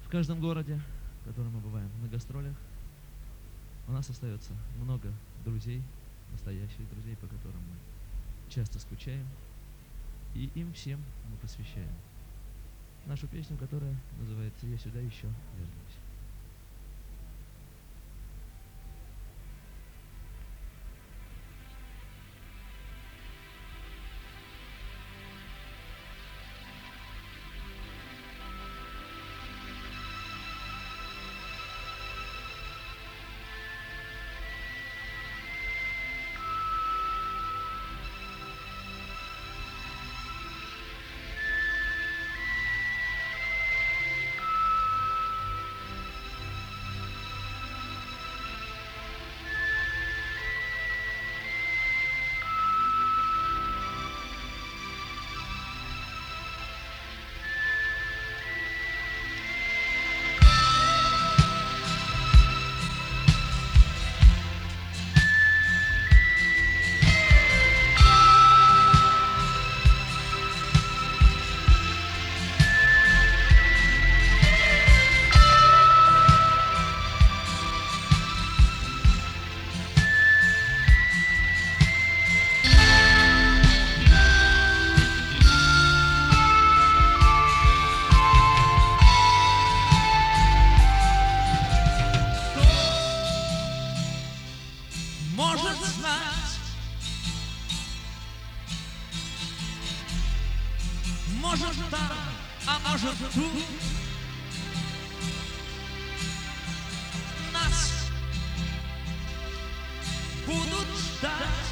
В каждом городе, в котором мы бываем на гастролях, у нас остается много друзей, настоящих друзей, по которым мы часто скучаем, и им всем мы посвящаем нашу песню, которая называется «Я сюда еще вернусь». Может там, а может тут нас будут ждать.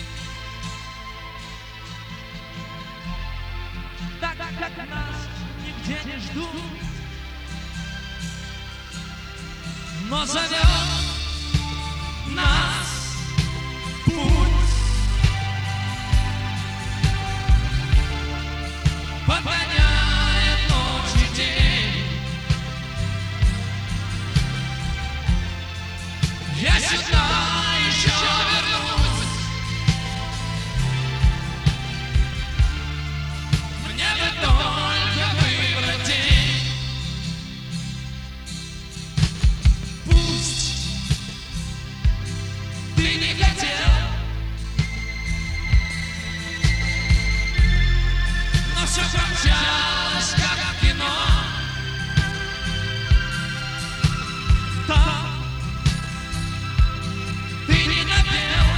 Так как нас нигде не ждут, но зовет нас путь. Погоняет ночь и день. Я сюда еще вернусь. Мне бы только выбрать день. Пусть ты не хотел, но все промчалось, как в кино. Там ты не напел,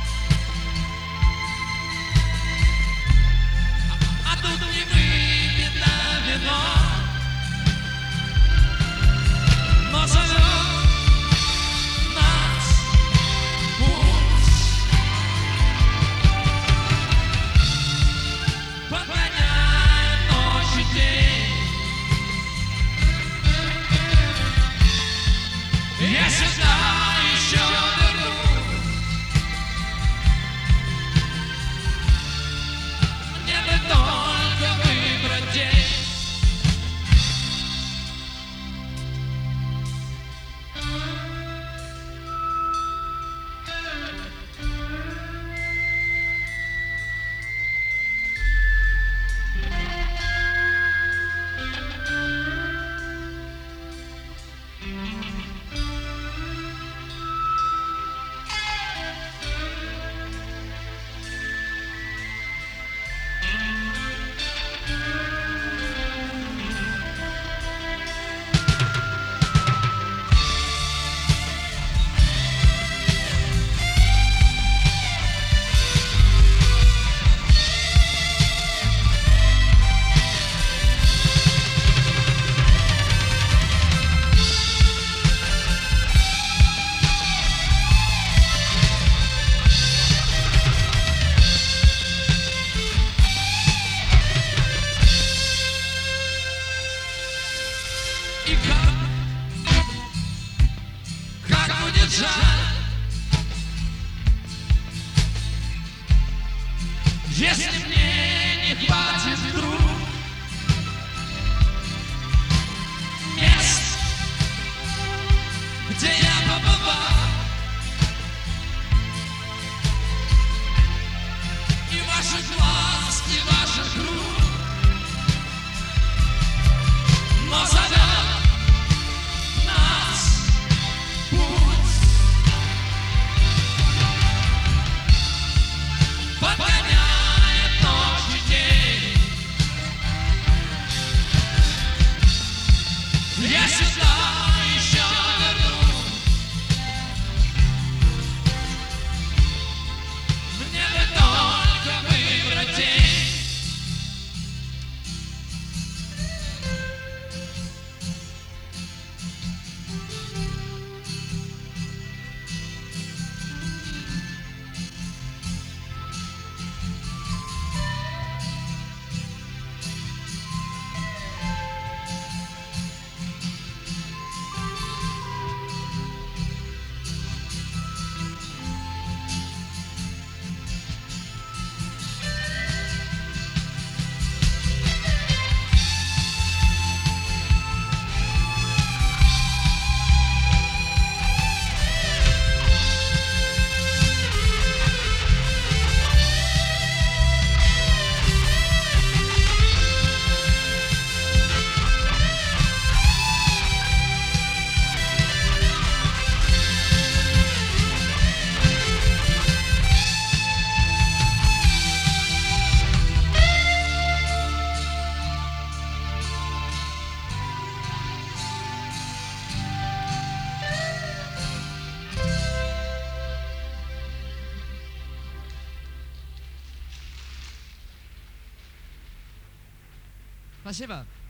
а тут не выпито вино. Но зовет нас путь. Погоняет ночь и день. Я сюда еще вернусь. Мне бы только выбрать день. И как будет жаль, если мне не хватит вдруг мест, где я побывал, и ваших глаз, и ваших рук. Но зовет Спасибо.